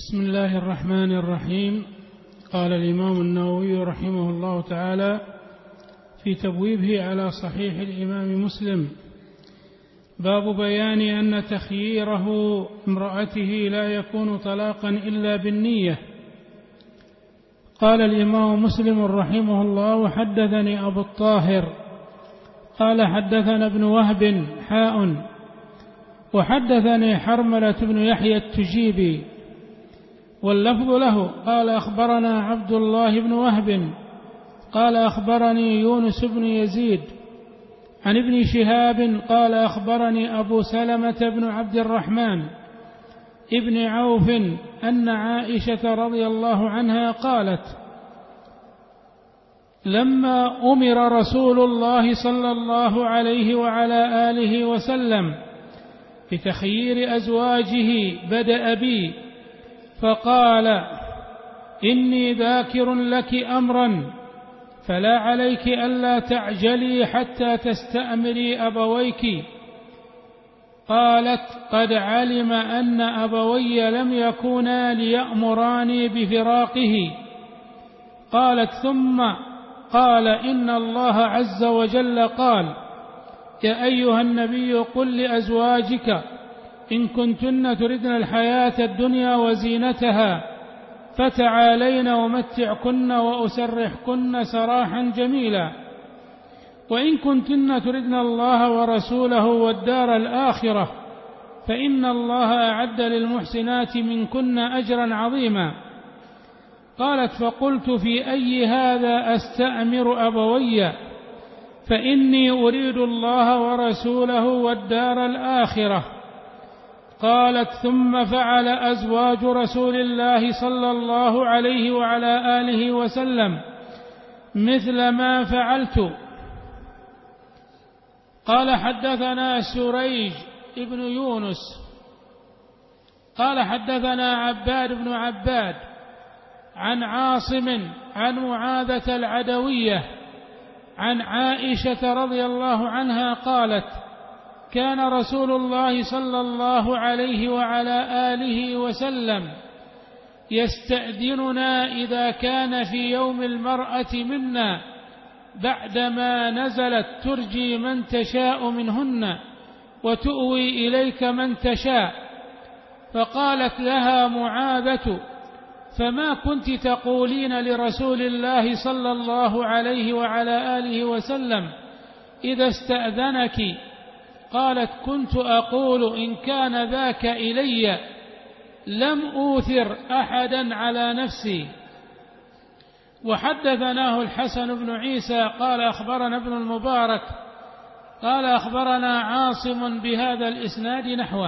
بسم الله الرحمن الرحيم. قال الإمام النووي رحمه الله تعالى في تبويبه على صحيح الإمام مسلم: باب بيان أن تخييره امرأته لا يكون طلاقا إلا بالنية. قال الإمام مسلم رحمه الله: وحدثني أبو الطاهر قال حدثنا ابن وهب وحدثني حرملة بن يحيى التجيبي واللفظ له قال أخبرنا عبد الله بن وهب قال أخبرني يونس بن يزيد عن ابن شهاب قال أخبرني أبو سلمة بن عبد الرحمن ابن عوف أن عائشة رضي الله عنها قالت: لما أمر رسول الله صلى الله عليه وعلى آله وسلم بتخيير أزواجه بدأ بي فقال: إني ذاكر لك أمرا فلا عليك ألا تعجلي حتى تستأمري أبويك. قالت: قد علم أن أبوي لم يكونا ليأمراني بفراقه. قالت: ثم قال: إن الله عز وجل قال: يا أيها النبي قل لأزواجك إن كنتن تردن الحياة الدنيا وزينتها فتعالين ومتعكن وأسرحكن سراحا جميلا، وإن كنتن تردن الله ورسوله والدار الآخرة فإن الله أعد للمحسنات منكن أجرا عظيما. قالت: فقلت: في أي هذا أستأمر أبوي؟ فإني أريد الله ورسوله والدار الآخرة. قالت: ثم فعل أزواج رسول الله صلى الله عليه وعلى آله وسلم مثل ما فعلت. قال: حدثنا سريج ابن يونس قال حدثنا عباد بن عباد عن عاصم عن معاذة العدوية عن عائشة رضي الله عنها قالت: كان رسول الله صلى الله عليه وعلى آله وسلم يستأذننا إذا كان في يوم المرأة منا بعدما نزلت ترجي من تشاء منهن وتؤوي إليك من تشاء. فقالت لها معاذة: فما كنت تقولين لرسول الله صلى الله عليه وعلى آله وسلم إذا استأذنك؟ قالت: كنت أقول إن كان ذاك إلي لم أوثر أحدا على نفسي. وحدثناه الحسن بن عيسى قال أخبرنا ابن المبارك قال أخبرنا عاصم بهذا الإسناد نحوه.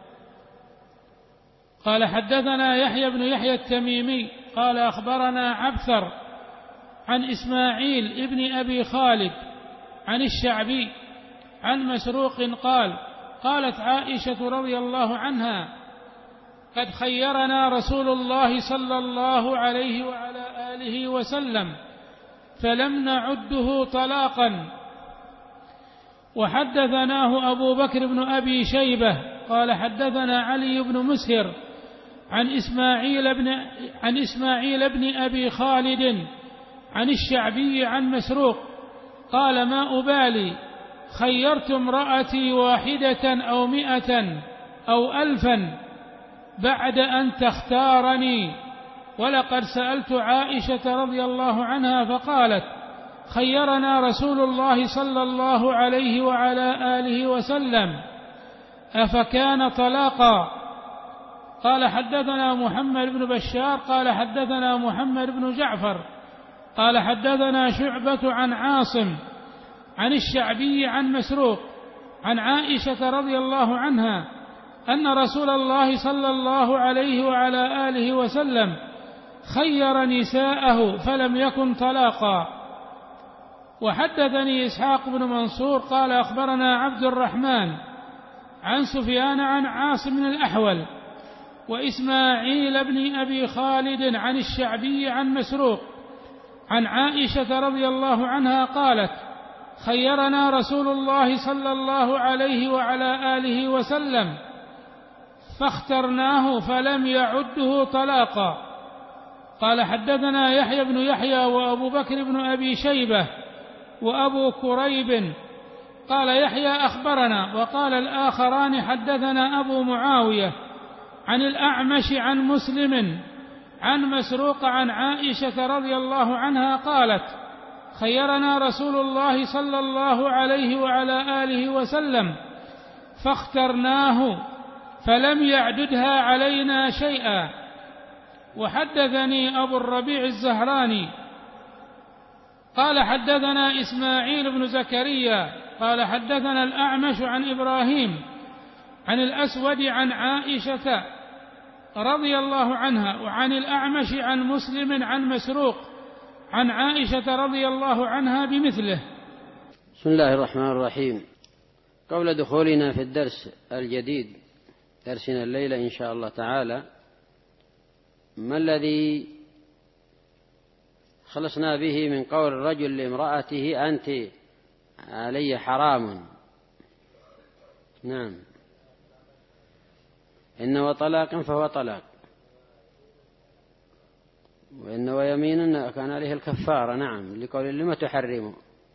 قال: حدثنا يحيى بن يحيى التميمي قال أخبرنا عبثر عن إسماعيل ابن أبي خالد عن الشعبي عن مسروق قال: قالت عائشة رضي الله عنها: قد خيرنا رسول الله صلى الله عليه وعلى آله وسلم فلم نعده طلاقا. وحدثناه أبو بكر بن أبي شيبة قال حدثنا علي بن مسهر عن إسماعيل بن أبي خالد عن الشعبي عن مسروق قال: ما أبالي خيرت امرأتي 1 أو 100 أو 1000 بعد أن تختارني. ولقد سألت عائشة رضي الله عنها فقالت: خيرنا رسول الله صلى الله عليه وعلى آله وسلم أفكان طلاقا؟ قال: حدثنا محمد بن بشار قال حدثنا محمد بن جعفر قال حدثنا شعبة عن عاصم عن الشعبي عن مسروق عن عائشة رضي الله عنها أن رسول الله صلى الله عليه وعلى آله وسلم خير نساءه فلم يكن طلاقا. وحدثني إسحاق بن منصور قال أخبرنا عبد الرحمن عن سفيان عن عاصم الأحول وإسماعيل بن أبي خالد عن الشعبي عن مسروق عن عائشة رضي الله عنها قالت: خيرنا رسول الله صلى الله عليه وعلى آله وسلم فاخترناه فلم يعده طلاقا. قال حدثنا يحيى بن يحيى وأبو بكر بن أبي شيبة وأبو كريب قال يحيى أخبرنا، وقال الآخران حدثنا أبو معاوية عن الأعمش عن مسلم عن مسروق عن عائشة رضي الله عنها قالت: خيرنا رسول الله صلى الله عليه وعلى آله وسلم فاخترناه فلم يعددها علينا شيئا. وحدثني أبو الربيع الزهراني قال حدثنا إسماعيل بن زكريا قال حدثنا الأعمش عن إبراهيم عن الأسود عن عائشة رضي الله عنها، وعن الأعمش عن مسلم عن مسروق عن عائشة رضي الله عنها بمثله. بسم الله الرحمن الرحيم. قبل دخولنا في الدرس الجديد، درسنا الليلة إن شاء الله تعالى، ما الذي خلصنا به من قول الرجل لامرأته: أنت علي حرام؟ نعم، إن وطلاق فهو طلاق، وإن ويمين كان عليه الكفارة. نعم، لقول لما تحرمه.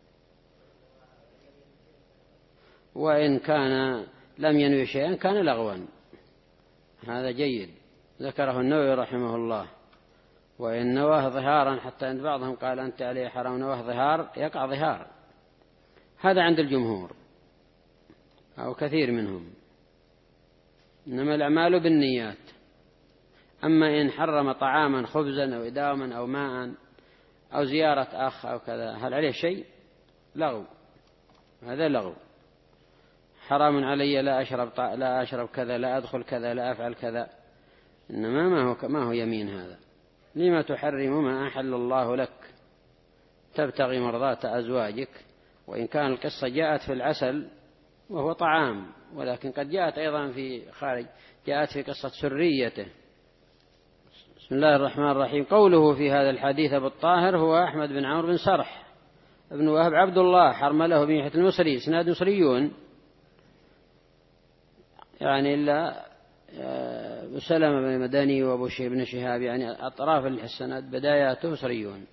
وإن كان لم ينوي شيئا كان لغوا. هذا جيد، ذكره النووي رحمه الله. وإن نواه ظهارا، حتى عند بعضهم قال أنت عليه حرام، نواه ظهار يقع ظهار. هذا عند الجمهور أو كثير منهم، إنما الأعمال بالنيات. أما إن حرم طعاما خبزا أو إداما أو ماء أو زيارة أخ أو كذا، هل عليه شيء؟ لغو، هذا لغو. حرام علي لا أشرب كذا، لا أدخل كذا، لا أفعل كذا، إنما ما هو يمين. هذا لما تحرم ما أحل الله لك تبتغي مرضات أزواجك. وإن كان القصة جاءت في العسل وهو طعام، ولكن قد جاءت أيضا في خارج، جاءت في قصة سريته. بسم الله الرحمن الرحيم. قوله في هذا الحديث أبو الطاهر هو أحمد بن عمرو بن سرح ابن وهب عبد الله حرمله بن يحيى المصري، إسناد مصريون، يعني إلا سلمة بن مدني وأبو بن شهاب، يعني أطراف السند بداياته مصريون.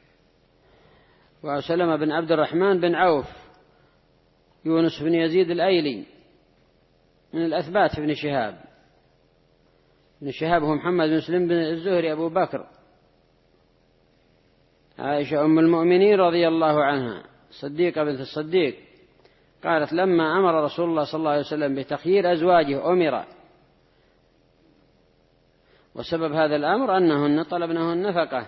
وسلمة بن عبد الرحمن بن عوف، يونس بن يزيد الأيلي من الأثبات في ابن شهاب. ابن شهاب هو محمد بن مسلم بن الزهري أبو بكر. عائشة أم المؤمنين رضي الله عنها صديقة بنت الصديق قالت: لما أمر رسول الله صلى الله عليه وسلم بتخيير أزواجه أمر، وسبب هذا الأمر أنهن طلبنه النفقة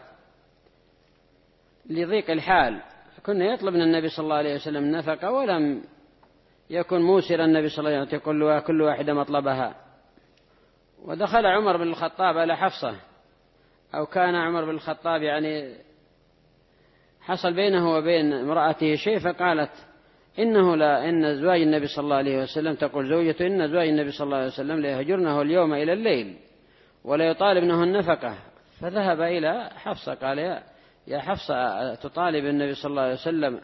لضيق الحال، كنا يطلبن النبي صلى الله عليه وسلم النفقة، ولم يكن موسر النبي صلى الله عليه وسلم يقول كل واحدة مطلبها. ودخل عمر بن الخطاب على حفصة، أو كان عمر بن الخطاب يعني حصل بينه وبين امرأته شيء، فقالت: إن أزواج النبي صلى الله عليه وسلم، تقول زوجته: إن أزواج النبي صلى الله عليه وسلم ليهجرنه اليوم إلى الليل ولا يطالبنه النفقة. فذهب إلى حفصة قال: يا حفصة، تطالب النبي صلى الله عليه وسلم،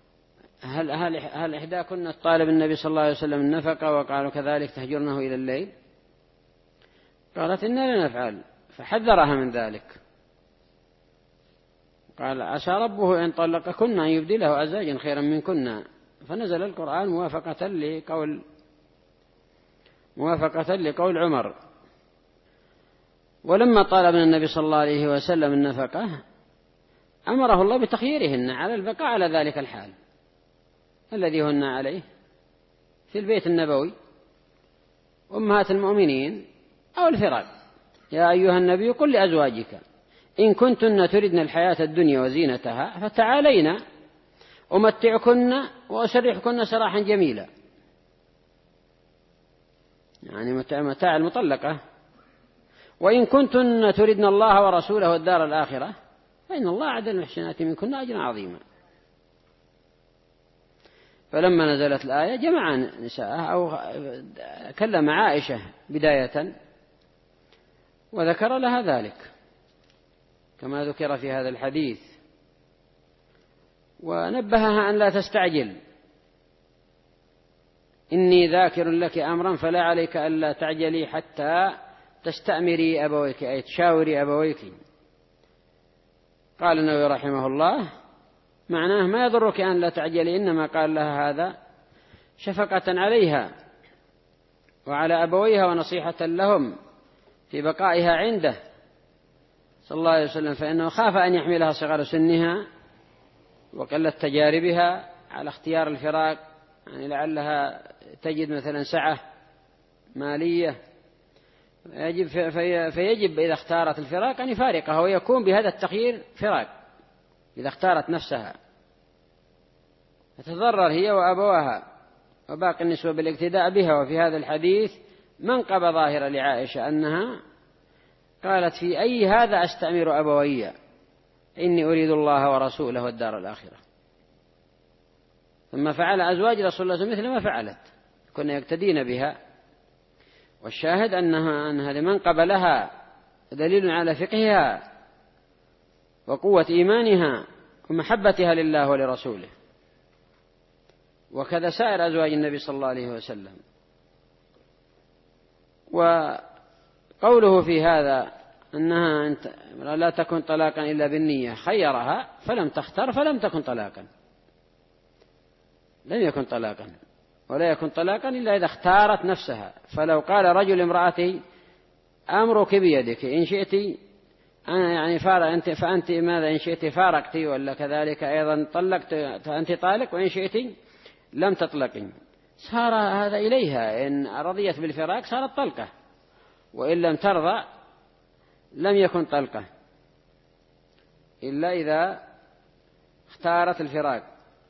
هل إحداكن تطالب النبي صلى الله عليه وسلم النفقة وقالوا كذلك تهجرنه إلى الليل؟ قالت: إنا لا نفعل. فحذرها من ذلك، قال: عسى ربه إن طلقكن أن يبدله أزواجا خيرا منكن. فنزل القرآن موافقة لقول عمر. ولما طالب من النبي صلى الله عليه وسلم النفقة أمره الله بتخييرهن على البقاء على ذلك الحال الذي هن عليه في البيت النبوي أمهات المؤمنين أو الفراق. يا أيها النبي قل لأزواجك إن كنتن تردن الحياة الدنيا وزينتها فتعالينا أمتعكن وأسرحكن سراحا جميلا، يعني متاع المطلقة. وإن كنتن تردن الله ورسوله والدار الآخرة فإن الله أعد للمحسنات منكن أجرا عظيما. فلما نزلت الآية جمع نساءه، أو كلم عائشة بداية وذكر لها ذلك كما ذكر في هذا الحديث، ونبهها أن لا تستعجل إني ذاكر لك أمرا فلا عليك ألا تعجلي حتى تستأمري أبويك، أي تشاوري أبويك. قال النووي رحمه الله معناه ما يضرك أن لا تعجلي، إنما قال لها هذا شفقة عليها وعلى أبويها ونصيحة لهم في بقائها عنده صلى الله عليه وسلم، فإنه خاف أن يحملها صغر سنها وقلة تجاربها على اختيار الفراق، يعني لعلها تجد مثلا سعة مالية فيجب إذا اختارت الفراق أن يفارقها، ويكون بهذا التخيير فراق إذا اختارت نفسها، تتضرر هي وأبواها وباقي النسوة بالاقتداء بها. وفي هذا الحديث منقبة ظاهرة لعائشة أنها قالت في أي هذا أستأمر أبوي إني أريد الله ورسوله والدار الآخرة. ثم فعل أزواج رسول الله مثل ما فعلت، كنا يقتدين بها. والشاهد أنها لمنقبة لها دليل على فقهها وقوة إيمانها ومحبتها لله ولرسوله، وكذا سائر أزواج النبي صلى الله عليه وسلم. وقوله في هذا أنها لا تكون طلاقا إلا بالنية، خيرها فلم تختر فلم تكن طلاقا، لم يكن طلاقا، ولا يكن طلاقا إلا إذا اختارت نفسها. فلو قال رجل امرأتي أمرك بيدك إن شئت أنا يعني فأنت ماذا إن شئت فارقتي، ولا كذلك أيضا طلقت فأنت طالق، وإن شئت لم تطلقي، صار هذا إليها. إن رضيت بالفراق صارت طلقة، وإن لم ترضى لم يكن طلقة إلا إذا اختارت الفراق.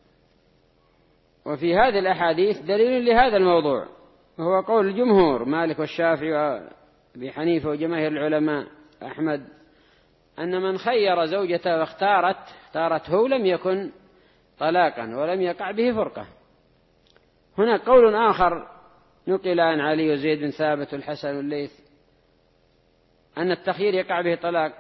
وفي هذه الأحاديث دليل لهذا الموضوع، وهو قول الجمهور مالك والشافعي وأبي حنيفة وجماهير العلماء أحمد، أن من خير زوجته اختارته لم يكن طلاقا ولم يقع به فرقة. هنا قول آخر نقل عن علي وزيد بن ثابت والحسن والليث أن التخيير يقع به طلاق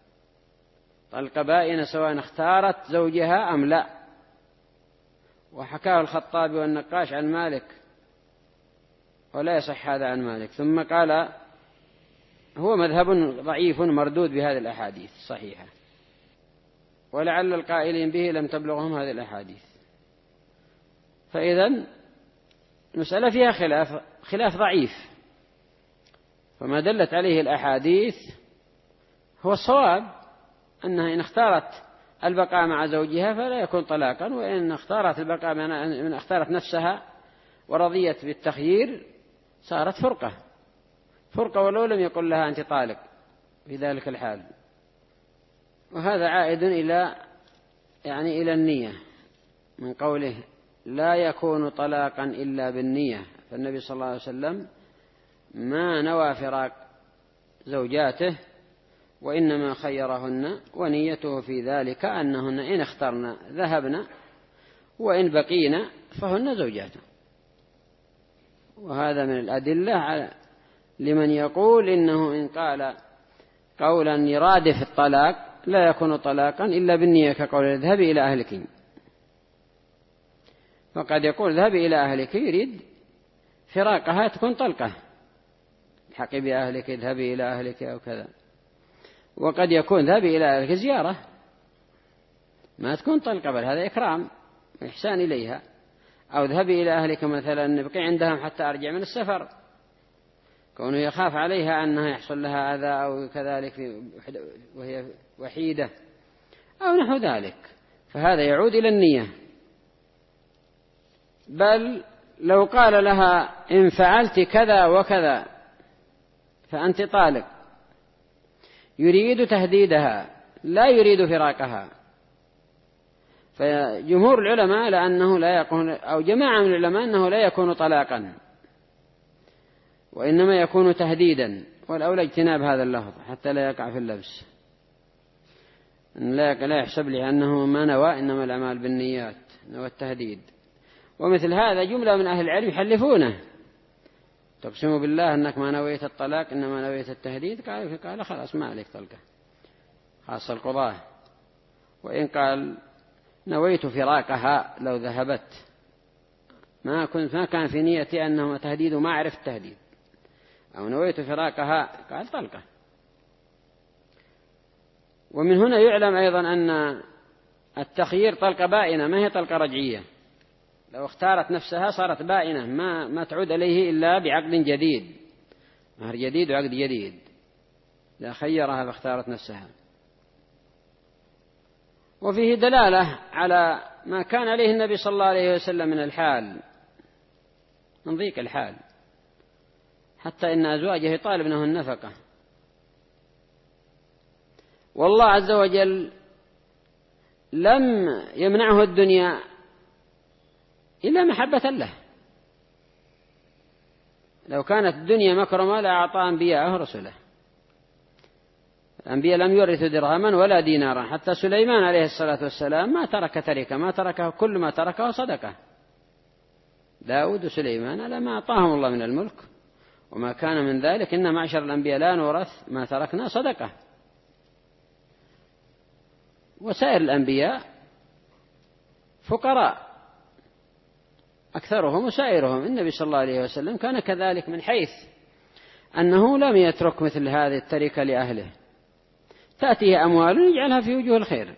بائن سواء اختارت زوجها أم لا، وحكاه الخطابي والنقاش عن مالك ولا يصح هذا عن مالك. ثم قال هو مذهب ضعيف مردود بهذه الأحاديث صحيحة، ولعل القائلين به لم تبلغهم هذه الأحاديث. فإذن المسألة فيها خلاف ضعيف، فما دلت عليه الأحاديث هو الصواب، أنها إن اختارت البقاء مع زوجها فلا يكون طلاقا، وإن اختارت البقاء من اختارت نفسها ورضيت بالتخيير صارت فرقة ولو لم يقل لها أنت طالق في ذلك الحال. وهذا عائد إلى النية، من قوله لا يكون طلاقا إلا بالنية، فالنبي صلى الله عليه وسلم ما نوى فراق زوجاته وإنما خيرهن، ونيته في ذلك أنهن إن اخترن ذهبن وإن بقين فهن زوجاته. وهذا من الأدلة على لمن يقول إنه إن قال قولا يرادف الطلاق لا يكون طلاقا إلا بالنية، كقول اذهبي إلى أهلك، وقد يقول ذهبي إلى أهلك يريد فراقها تكون طلقة، الحقي بأهلك اذهبي إلى أهلك أو كذا. وقد يكون ذهبي إلى أهلك زيارة ما تكون طلقة، بل هذا إكرام وإحسان إليها. أو ذهبي إلى أهلك مثلا نبقي عندهم حتى أرجع من السفر، كونه يخاف عليها أنها يحصل لها أذى أو كذلك وهي وحيدة أو نحو ذلك، فهذا يعود إلى النية. بل لو قال لها إن فعلت كذا وكذا فأنت طالق، يريد تهديدها لا يريد فراقها. فجمهور العلماء لأنه لا يكون، أو جماعة من العلماء أنه لا يكون طلاقا وإنما يكون تهديدا، والأولى اجتناب هذا اللفظ حتى لا يقع في اللبس، لا يحسب لي أنه ما نوى، إنما الأعمال بالنيات، نوى التهديد. ومثل هذا جملة من أهل العلم يحلفونه، تقسم بالله أنك ما نويت الطلاق إنما نويت التهديد، قال خلاص ما عليك طلقة، خاصة القضاة. وإن قال نويت فراقها لو ذهبت ما كان في نيتي أنه تهديد وما أعرف التهديد، أو نويت فراقها، قال طلقة. ومن هنا يعلم أيضا أن التخيير طلقة بائنة، ما هي طلقة رجعية. لو اختارت نفسها صارت بائنة، ما تعود إليه إلا بعقد جديد، مهر جديد وعقد جديد. لا خيرها فاختارت نفسها. وفيه دلالة على ما كان عليه النبي صلى الله عليه وسلم من الحال، من ضيق الحال، حتى إن أزواجه يطالبنه النفقة، والله عز وجل لم يمنعه الدنيا إلا محبة له. لو كانت الدنيا مكرمة لأعطى أنبياءه رسله. الأنبياء لم يورثوا درهما ولا دينارا، حتى سليمان عليه الصلاة والسلام ما ترك تركة، ما تركه، كل ما تركه صدقة. داود وسليمان على ما أعطاهم الله من الملك، وما كان من ذلك إن معشر الأنبياء لا نورث ما تركنا صدقة. وسائر الأنبياء فقراء أكثرهم وسائرهم. النبي صلى الله عليه وسلم كان كذلك، من حيث أنه لم يترك مثل هذه التركة لأهله، تأتيه أموال يجعلها في وجوه الخير،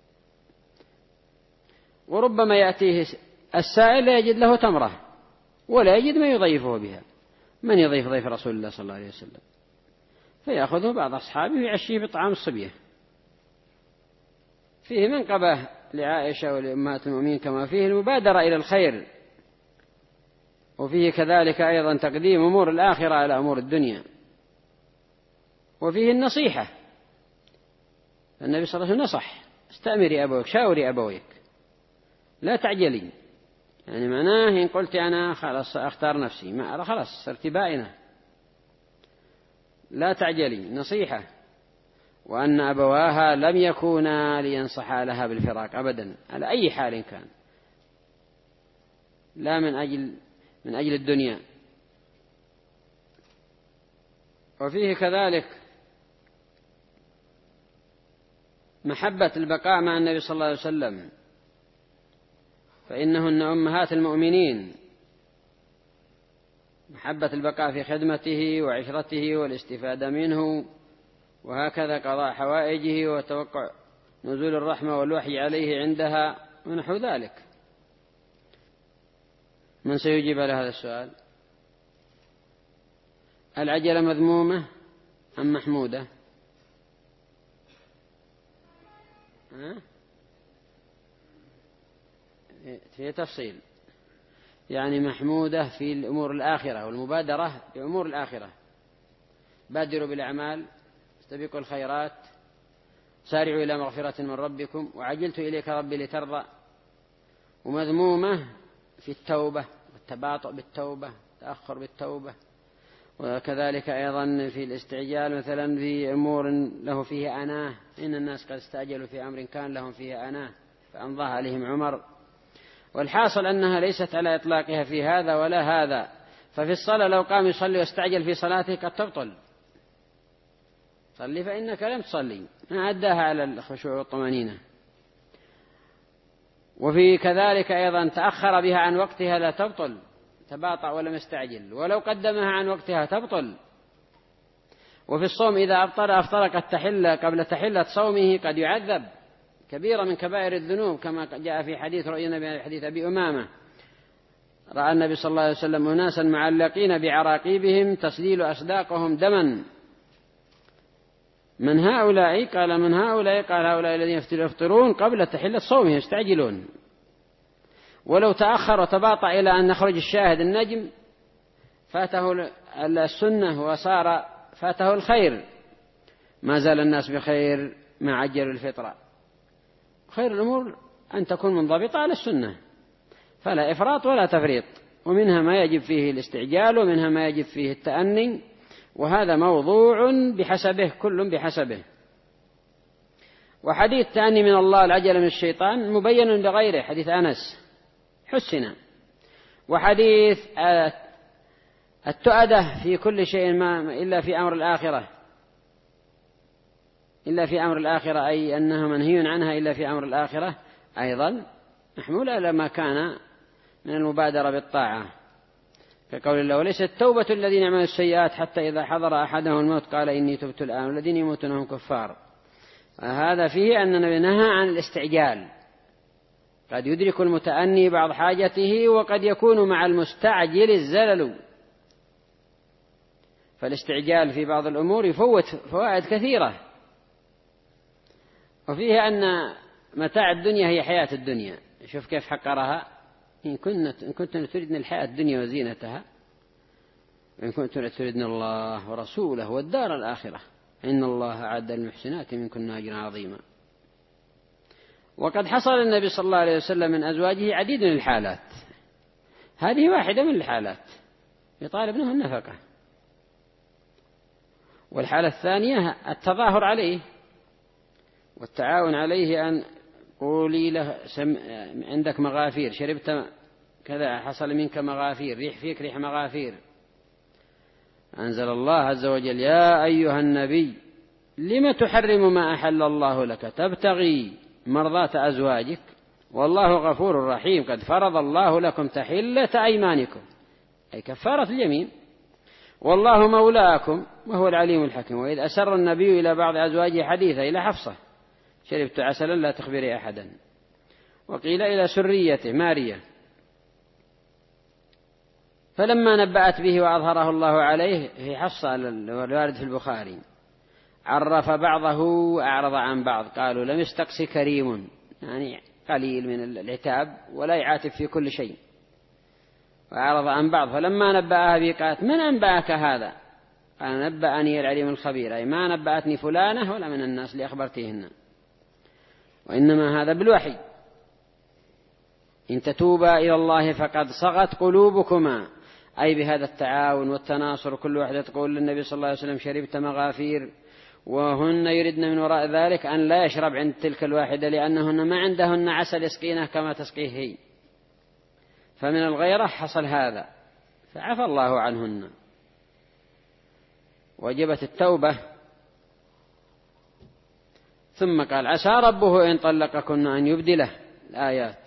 وربما يأتيه السائل لا يجد له تمرة ولا يجد ما يضيفه بها. من يضيف ضيف رسول الله صلى الله عليه وسلم؟ فيأخذه بعض أصحابه ويعشيه بطعام الصبية. فيه منقبة لعائشة ولأمهات المؤمنين، كما فيه المبادرة إلى الخير، وفيه كذلك أيضا تقديم أمور الآخرة على أمور الدنيا، وفيه النصيحة. النبي صلى الله عليه وسلم نصح: استأمري أبويك، شاوري أبويك، لا تعجلي. يعني معناه إن قلت أنا خلاص أختار نفسي، ما خلاص صرت بائنة، لا تعجلي. نصيحة. وأن أبواها لم يكونا لينصحا لها بالفراق أبدا على أي حال كان، لا من أجل الدنيا. وفيه كذلك محبة البقاء مع النبي صلى الله عليه وسلم، فإنهن أمهات المؤمنين. محبة البقاء في خدمته وعشرته والاستفادة منه، وهكذا قضاء حوائجه وتوقع نزول الرحمة والوحي عليه عندها ونحو ذلك. من سيجيب على هذا السؤال؟ العجلة مذمومة أم محمودة؟ في تفصيل، يعني محمودة في الأمور الآخرة، والمبادرة بأمور الآخرة. بادروا بالأعمال، استبقوا الخيرات، سارعوا إلى مغفرة من ربكم، وعجلت إليك ربي لترضى. ومذمومة في التوبة والتباطؤ بالتوبة، تأخر بالتوبة، وكذلك أيضا في الاستعجال، مثلا في أمور له فيه أناه، إن الناس قد استعجلوا في أمر كان لهم فيه أناه فأمضاه عليهم عمر. والحاصل أنها ليست على إطلاقها في هذا ولا هذا. ففي الصلاة لو قام يصلي واستعجل في صلاته قد تبطل. صلي فإنك لم تصلي، ما أداها على الخشوع والطمأنينة. وفي كذلك أيضا تأخر بها عن وقتها لا تبطل، تباطأ ولم يستعجل، ولو قدمها عن وقتها تبطل. وفي الصوم إذا أفطر قد تحل قبل تحلة صومه قد يعذب، كبيرة من كبائر الذنوب، كما جاء في حديث رؤيا النبي حديث أبي أمامة: رأى النبي صلى الله عليه وسلم أناسا معلقين بعراقيبهم تسليل أصداقهم دما. من هؤلاء؟ قال من هؤلاء؟ قال هؤلاء الذين يفطرون قبل تحلة صومهم يستعجلون. ولو تأخر وتباطأ إلى أن نخرج الشاهد النجم فاته السنة وصار فاته الخير. ما زال الناس بخير ما عجلوا الفطرة. خير الأمور أن تكون منضبطة على السنة، فلا إفراط ولا تفريط، ومنها ما يجب فيه الاستعجال ومنها ما يجب فيه التأني، وهذا موضوع بحسبه، كل بحسبه. وحديث التأني من الله العجل من الشيطان مبين بغيره، حديث أنس حسنا. وحديث التؤدة في كل شيء ما إلا في أمر الآخرة، إلا في أمر الآخرة، أي أنه منهي عنها إلا في أمر الآخرة، أيضا محمول على ما كان من المبادرة بالطاعة، كقول الله: وليست التوبة الذين يعملون السيئات حتى إذا حضر أحدهم الموت قال إني تبت الآن والذين يموتون هم كفار. هذا فيه أن النبي نهى عن الاستعجال، قد يدرك المتأني بعض حاجته وقد يكون مع المستعجل الزلل، فالاستعجال في بعض الأمور يفوت فوائد كثيرة. وفيه أن متاع الدنيا هي حياة الدنيا، شوف كيف حقرها: إن كنتم تريدن الحياة الدنيا وزينتها، إن كنتم تريدن الله ورسوله والدار الآخرة إن الله أعد للمحسنات منكن أجرا عظيما. وقد حصل النبي صلى الله عليه وسلم من أزواجه عديد من الحالات، هذه واحدة من الحالات يطالب منها النفقة. والحالة الثانية التظاهر عليه والتعاون عليه، أن قولي له عندك مغافير، شربت كذا، حصل منك مغافير، ريح فيك ريح مغافير. أنزل الله عز وجل: يا أيها النبي لم تحرم ما أحل الله لك تبتغي مرضاة أزواجك والله غفور رحيم قد فرض الله لكم تحلة أيمانكم، أي كفارة اليمين، والله مولاكم وهو العليم الحكيم. وإذ أسر النبي إلى بعض أزواجه حديثا إلى حفصة: شربت عسلا لا تخبري أحدا. وقيل إلى سريته ماريا، فلما نبأت به وأظهره الله عليه في حفصة الوارد في البخاري عرف بعضه وأعرض عن بعض، قالوا لم يستقصي كريم، يعني قليل من العتاب ولا يعاتب في كل شيء، وأعرض عن بعض. فلما نبأها به قالت: من أنبأك هذا؟ قال: نبأني العليم الخبير، أي ما نبأتني فلانة ولا من الناس لأخبرتهن، وإنما هذا بالوحي. إن تتوبا إلى الله فقد صغت قلوبكما، أي بهذا التعاون والتناصر، كل واحدة تقول للنبي صلى الله عليه وسلم: شربت مغافير، وهن يردن من وراء ذلك أن لا يشرب عند تلك الواحدة، لأنهن ما عندهن عسل يسقينه كما تسقيه هي، فمن الغيرة حصل هذا، فعفى الله عنهن. وجبت التوبة، ثم قال: عسى ربه إن طلقكن أن يبدله الآيات.